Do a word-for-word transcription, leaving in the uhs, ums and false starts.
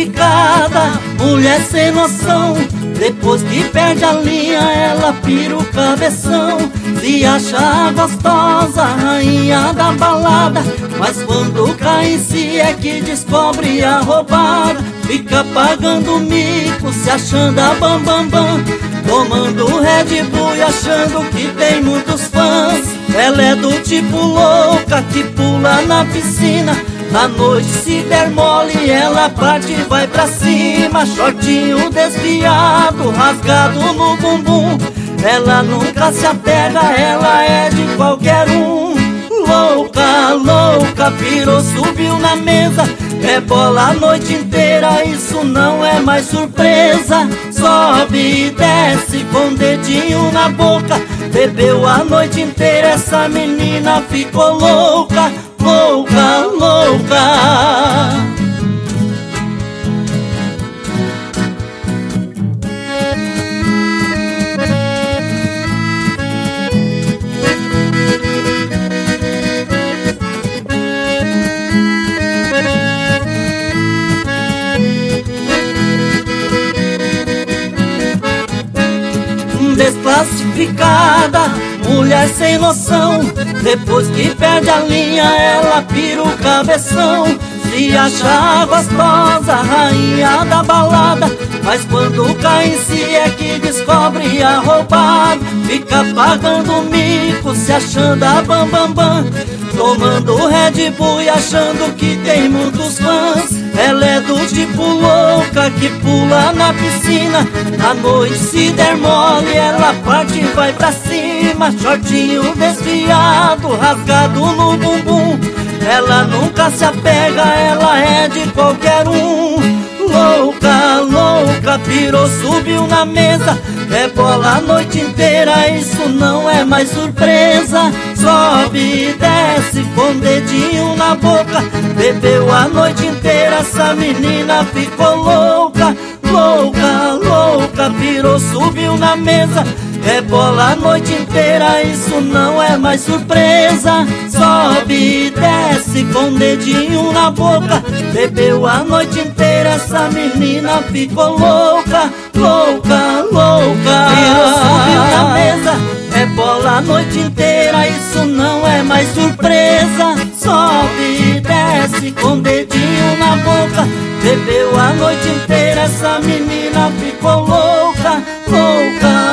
desclassificada, mulher sem noção. Depois que perde a linha, ela pira o cabeção. Se acha gostosa, rainha da balada, mas quando cai em si é que descobre a roubada. Fica pagando mico, se achando a bam bam bam, tomando Red Bull e achando que tem muitos fãs. Ela é do tipo louca que pula na piscina. Na noite se der mole, ela parte e vai pra cima. Shortinho desviado, rasgado no bumbum. Ela nunca se apega, ela é de qualquer um. Louca, louca, virou, subiu na mesa, rebola a noite inteira, isso não é mais surpresa. Sobe e desce com dedinho na boca, bebeu a noite inteira, essa menina ficou louca. Louca, louca. Desclassificada, mulher sem noção. Depois que perde a linha, ela pira o cabeção. Se acha gostosa, rainha da balada, mas quando cai em si é que descobre a roubada. Fica pagando mico, se achando a bam bam bam, tomando Red Bull e achando que tem muitos fãs. Ela é do tipo louca que pula na piscina. À noite se der mole, ela parte e vai pra cima. Shortinho desviado, rasgado no bumbum. Ela nunca se apega, ela é de qualquer um. Louca, louca, pirou, subiu na mesa, rebola a noite inteira, isso não é mais surpresa. Sobe e desce com dedinho na boca, bebeu a noite inteira, essa menina ficou louca. Louca, louca, pirou, subiu na mesa, rebola a noite inteira, isso não é mais surpresa. Sobe e desce com dedinho na boca, bebeu a noite inteira, essa menina ficou louca. Louca, louca, pirou, subiu na mesa, rebola a noite inteira, isso não é mais surpresa. Sobe e desce com dedinho na boca, bebeu a noite inteira, essa menina ficou louca. Louca,